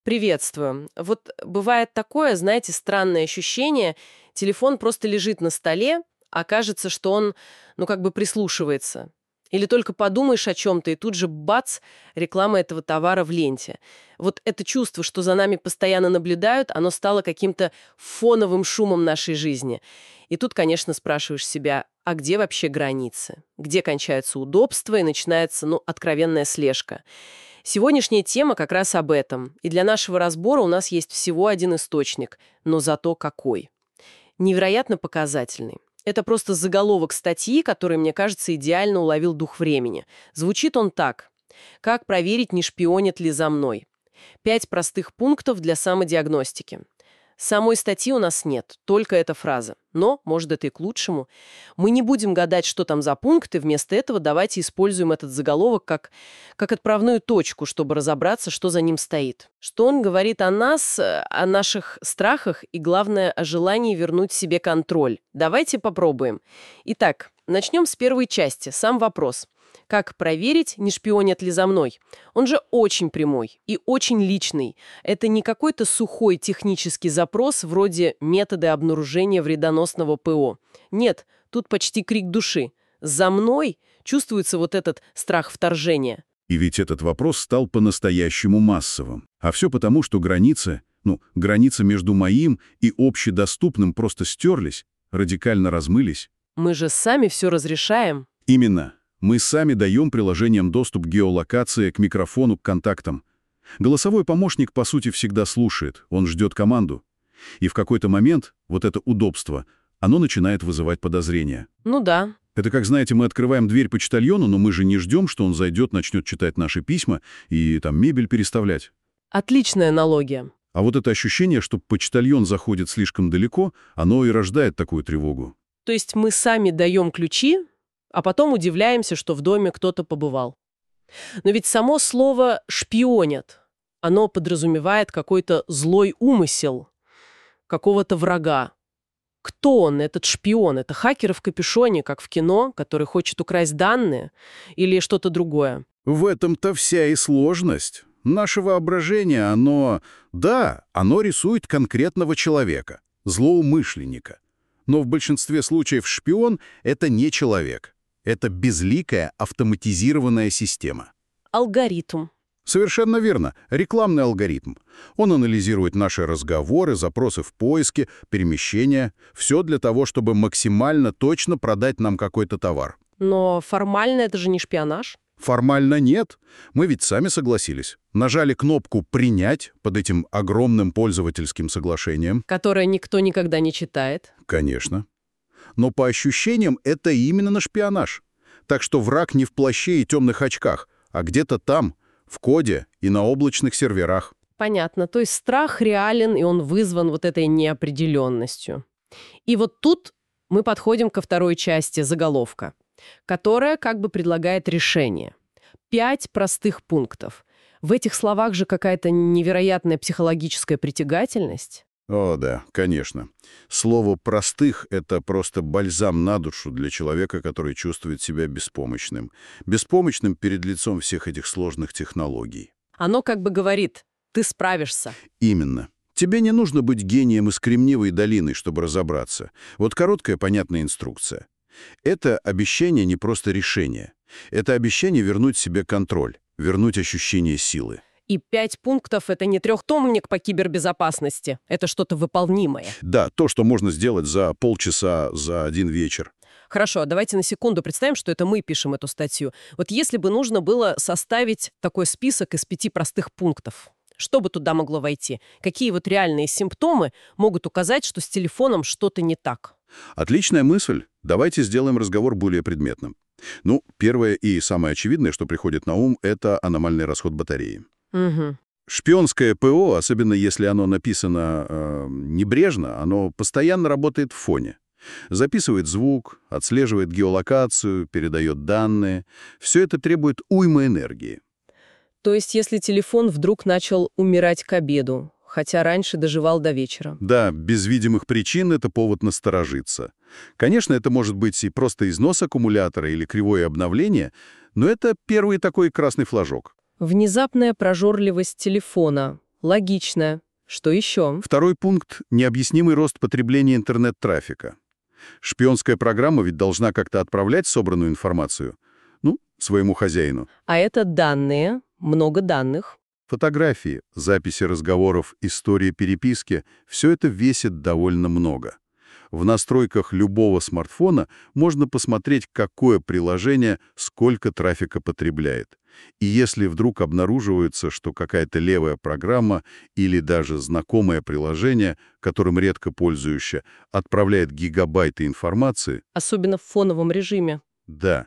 Приветствую. Вот бывает такое, знаете, странное ощущение, телефон просто лежит на столе, а кажется, что он, ну, как бы прислушивается. Или только подумаешь о чем-то, и тут же бац, реклама этого товара в ленте. Вот это чувство, что за нами постоянно наблюдают, оно стало каким-то фоновым шумом нашей жизни. И тут, конечно, спрашиваешь себя, а где вообще границы? Где кончаются удобства и начинается, ну, откровенная слежка? Сегодняшняя тема как раз об этом. И для нашего разбора у нас есть всего один источник, но зато какой. Невероятно показательный. Это просто заголовок статьи, который, мне кажется, идеально уловил дух времени. Звучит он так. «Как проверить, не шпионит ли за мной?» 5 простых пунктов для самодиагностики. Самой статьи у нас нет, только эта фраза. Но, может, это и к лучшему. Мы не будем гадать, что там за пункты, вместо этого давайте используем этот заголовок как отправную точку, чтобы разобраться, что за ним стоит. Что он говорит о нас, о наших страхах и, главное, о желании вернуть себе контроль. Давайте попробуем. Итак, начнем с первой части, сам вопрос. Как проверить, не шпионят ли за мной? Он же очень прямой и очень личный. Это не какой-то сухой технический запрос вроде методы обнаружения вредоносного ПО. Нет, тут почти крик души. «За мной» чувствуется вот этот страх вторжения. И ведь этот вопрос стал по-настоящему массовым. А все потому, что границы между моим и общедоступным просто стерлись, радикально размылись. Мы же сами все разрешаем. Именно. Мы сами даем приложениям доступ к геолокации, к микрофону, к контактам. Голосовой помощник, по сути, всегда слушает, он ждет команду. И в какой-то момент вот это удобство, оно начинает вызывать подозрения. Ну да. Это как, знаете, мы открываем дверь почтальону, но мы же не ждем, что он зайдет, начнет читать наши письма и там мебель переставлять. Отличная аналогия. А вот это ощущение, что почтальон заходит слишком далеко, оно и рождает такую тревогу. То есть мы сами даем ключи, а потом удивляемся, что в доме кто-то побывал. Но ведь само слово «шпионят», оно подразумевает какой-то злой умысел, какого-то врага. Кто он, этот шпион? Это хакер в капюшоне, как в кино, который хочет украсть данные, или что-то другое? В этом-то вся и сложность. Наше воображение, оно рисует конкретного человека, злоумышленника. Но в большинстве случаев шпион — это не человек. Это безликая автоматизированная система. Алгоритм. Совершенно верно. Рекламный алгоритм. Он анализирует наши разговоры, запросы в поиске, перемещения. Все для того, чтобы максимально точно продать нам какой-то товар. Но формально это же не шпионаж. Формально нет. Мы ведь сами согласились. Нажали кнопку «Принять» под этим огромным пользовательским соглашением. Которое никто никогда не читает. Конечно. Но по ощущениям это именно шпионаж. Так что враг не в плаще и темных очках, а где-то там, в коде и на облачных серверах. Понятно. То есть страх реален, и он вызван вот этой неопределенностью. И вот тут мы подходим ко второй части заголовка, которая как бы предлагает решение. 5 простых пунктов. В этих словах же какая-то невероятная психологическая притягательность. О, да, конечно. Слово «простых» — это просто бальзам на душу для человека, который чувствует себя беспомощным. Беспомощным перед лицом всех этих сложных технологий. Оно как бы говорит, ты справишься. Именно. Тебе не нужно быть гением из Кремниевой долины, чтобы разобраться. Вот короткая понятная инструкция. Это обещание не просто решение. Это обещание вернуть себе контроль, вернуть ощущение силы. И 5 пунктов — это не трехтомник по кибербезопасности. Это что-то выполнимое. Да, то, что можно сделать за полчаса, за один вечер. Хорошо, давайте на секунду представим, что это мы пишем эту статью. Вот если бы нужно было составить такой список из 5 простых пунктов, что бы туда могло войти? Какие вот реальные симптомы могут указать, что с телефоном что-то не так? Отличная мысль. Давайте сделаем разговор более предметным. Ну, первое и самое очевидное, что приходит на ум, это аномальный расход батареи. Угу. Шпионское ПО, особенно если оно написано небрежно, оно постоянно работает в фоне. Записывает звук, отслеживает геолокацию, передает данные. Все это требует уймы энергии. То есть если телефон вдруг начал умирать к обеду, хотя раньше доживал до вечера? Да, без видимых причин это повод насторожиться. Конечно, это может быть и просто износ аккумулятора или кривое обновление, но это первый такой красный флажок. Внезапная прожорливость телефона. Логично. Что еще? Второй пункт — необъяснимый рост потребления интернет-трафика. Шпионская программа ведь должна как-то отправлять собранную информацию, своему хозяину. А это данные, много данных. Фотографии, записи разговоров, истории переписки — все это весит довольно много. В настройках любого смартфона можно посмотреть, какое приложение сколько трафика потребляет. И если вдруг обнаруживается, что какая-то левая программа или даже знакомое приложение, которым редко пользующая, отправляет гигабайты информации... Особенно в фоновом режиме. Да,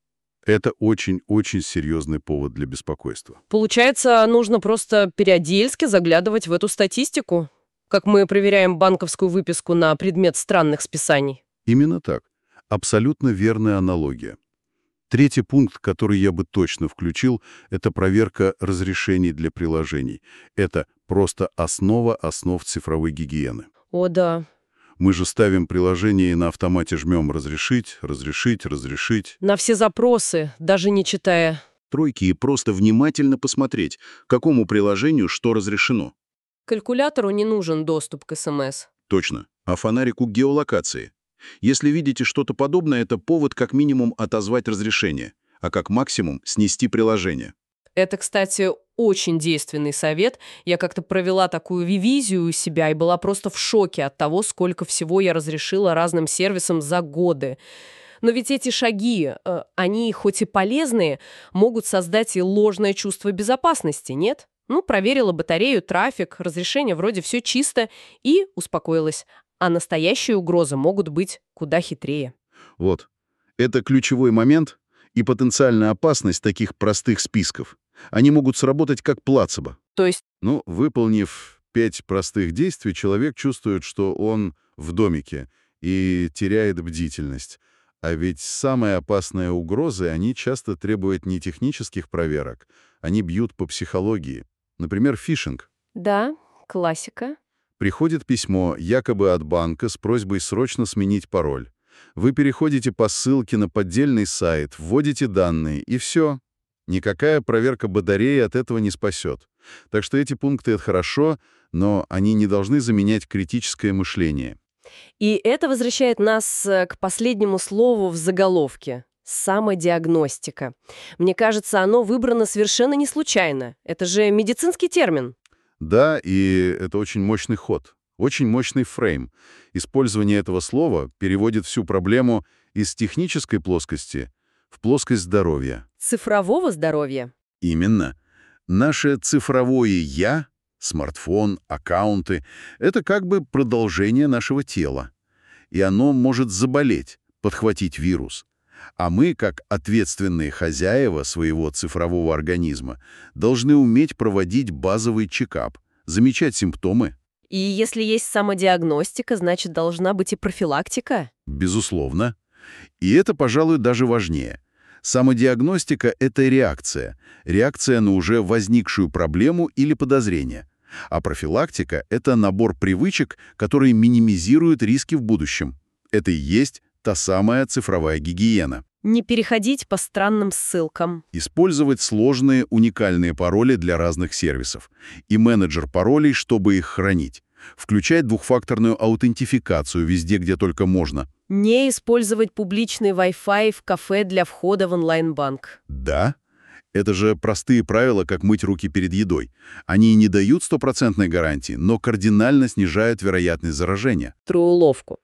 это очень-очень серьезный повод для беспокойства. Получается, нужно просто периодически заглядывать в эту статистику, как мы проверяем банковскую выписку на предмет странных списаний. Именно так. Абсолютно верная аналогия. Третий пункт, который я бы точно включил, это проверка разрешений для приложений. Это просто основа основ цифровой гигиены. О, да. Мы же ставим приложение и на автомате жмем «разрешить», «разрешить», «разрешить». На все запросы, даже не читая. Тройки и просто внимательно посмотреть, какому приложению что разрешено. Калькулятору не нужен доступ к СМС. Точно. А фонарику геолокации. Если видите что-то подобное, это повод как минимум отозвать разрешение, а как максимум снести приложение. Это, кстати, очень действенный совет. Я как-то провела такую ревизию у себя и была просто в шоке от того, сколько всего я разрешила разным сервисам за годы. Но ведь эти шаги, они хоть и полезные, могут создать и ложное чувство безопасности, нет? Проверила батарею, трафик, разрешение, вроде все чисто, и успокоилась. А настоящие угрозы могут быть куда хитрее. Вот. Это ключевой момент и потенциальная опасность таких простых списков. Они могут сработать как плацебо. То есть, Выполнив 5 простых действий, человек чувствует, что он в домике и теряет бдительность. А ведь самые опасные угрозы, они часто требуют не технических проверок, они бьют по психологии. Например, фишинг. да, классика. Приходит письмо, якобы от банка, с просьбой срочно сменить пароль. Вы переходите по ссылке на поддельный сайт, вводите данные, и все. Никакая проверка батареи от этого не спасет. Так что эти пункты — это хорошо, но они не должны заменять критическое мышление. И это возвращает нас к последнему слову в заголовке. Самодиагностика. Мне кажется, оно выбрано совершенно не случайно. Это же медицинский термин. Да, и это очень мощный ход, очень мощный фрейм. Использование этого слова переводит всю проблему из технической плоскости в плоскость здоровья. Цифрового здоровья. Именно. Наше цифровое «я», смартфон, аккаунты — это как бы продолжение нашего тела. И оно может заболеть, подхватить вирус. А мы, как ответственные хозяева своего цифрового организма, должны уметь проводить базовый чекап, замечать симптомы. И если есть самодиагностика, значит, должна быть и профилактика? Безусловно. И это, пожалуй, даже важнее. Самодиагностика — это реакция. Реакция на уже возникшую проблему или подозрение. А профилактика — это набор привычек, которые минимизируют риски в будущем. Это и есть та самая цифровая гигиена. Не переходить по странным ссылкам. Использовать сложные уникальные пароли для разных сервисов. И менеджер паролей, чтобы их хранить. Включать двухфакторную аутентификацию везде, где только можно. Не использовать публичный Wi-Fi в кафе для входа в онлайн-банк. Да, это же простые правила, как мыть руки перед едой. Они не дают стопроцентной гарантии, но кардинально снижают вероятность заражения. Уловку.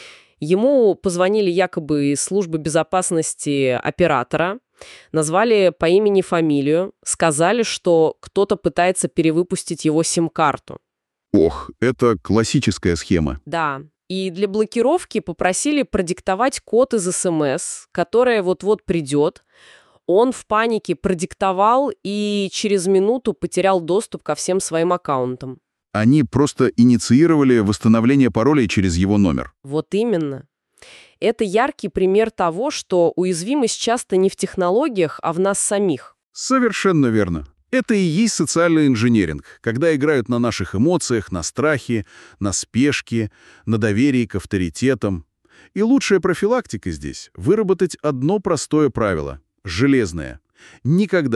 Ему позвонили якобы из службы безопасности оператора, назвали по имени и фамилию, сказали, что кто-то пытается перевыпустить его сим-карту. Ох, это классическая схема. Да. И для блокировки попросили продиктовать код из СМС, которое вот-вот придет. Он в панике продиктовал и через минуту потерял доступ ко всем своим аккаунтам. Они просто инициировали восстановление паролей через его номер. Вот именно. Это яркий пример того, что уязвимость часто не в технологиях, а в нас самих. Совершенно верно. Это и есть социальный инженеринг, когда играют на наших эмоциях, на страхе, на спешке, на доверии к авторитетам. И лучшая профилактика здесь — выработать одно простое правило, железное. Никогда,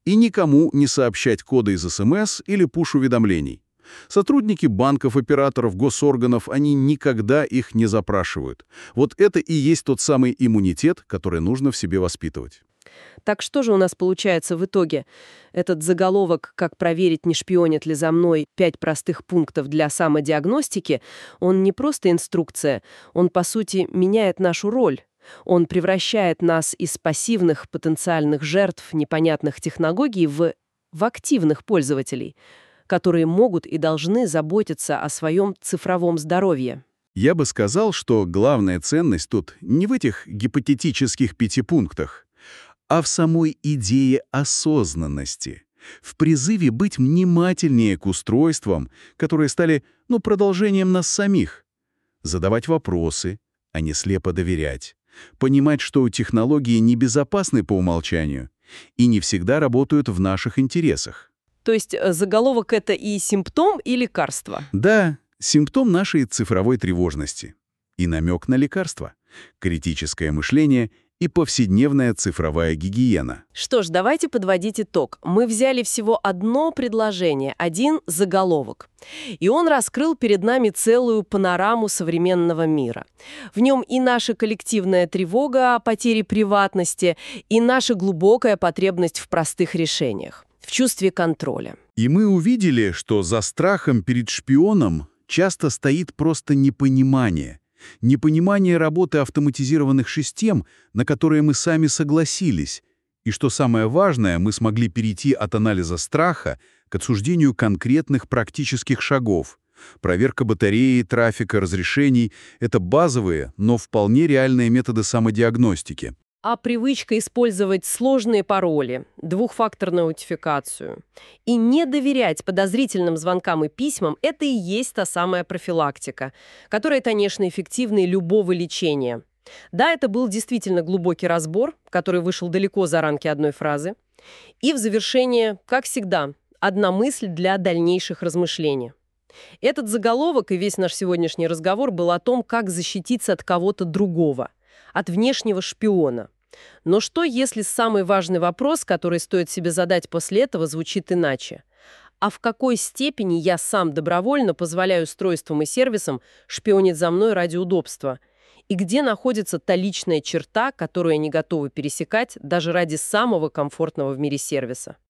И никому не сообщать коды из СМС или пуш-уведомлений. Сотрудники банков, операторов, госорганов, они никогда их не запрашивают. Вот это и есть тот самый иммунитет, который нужно в себе воспитывать. Так что же у нас получается в итоге? Этот заголовок «Как проверить, не шпионит ли за мной 5 простых пунктов для самодиагностики», он не просто инструкция, он, по сути, меняет нашу роль. Он превращает нас из пассивных потенциальных жертв непонятных технологий в активных пользователей, которые могут и должны заботиться о своем цифровом здоровье. Я бы сказал, что главная ценность тут не в этих гипотетических 5 пунктах, а в самой идее осознанности, в призыве быть внимательнее к устройствам, которые стали, продолжением нас самих. Задавать вопросы, а не слепо доверять. Понимать, что технологии небезопасны по умолчанию и не всегда работают в наших интересах. То есть заголовок — это и симптом, и лекарство? Да, симптом нашей цифровой тревожности. И намек на лекарство, критическое мышление и повседневная цифровая гигиена. Что ж, давайте подводить итог. Мы взяли всего одно предложение, один заголовок. И он раскрыл перед нами целую панораму современного мира. В нем и наша коллективная тревога о потере приватности, и наша глубокая потребность в простых решениях, в чувстве контроля. И мы увидели, что за страхом перед шпионом часто стоит просто непонимание. Непонимание работы автоматизированных систем, на которые мы сами согласились. И что самое важное, мы смогли перейти от анализа страха к обсуждению конкретных практических шагов. Проверка батареи, трафика, разрешений — это базовые, но вполне реальные методы самодиагностики. А привычка использовать сложные пароли, двухфакторную аутентификацию и не доверять подозрительным звонкам и письмам — это и есть та самая профилактика, которая, конечно, эффективнее любого лечения. Да, это был действительно глубокий разбор, который вышел далеко за рамки одной фразы. И в завершение, как всегда, одна мысль для дальнейших размышлений. Этот заголовок и весь наш сегодняшний разговор был о том, как защититься от кого-то другого, от внешнего шпиона. Но что, если самый важный вопрос, который стоит себе задать после этого, звучит иначе? А в какой степени я сам добровольно позволяю устройствам и сервисам шпионить за мной ради удобства? И где находится та личная черта, которую я не готова пересекать даже ради самого комфортного в мире сервиса?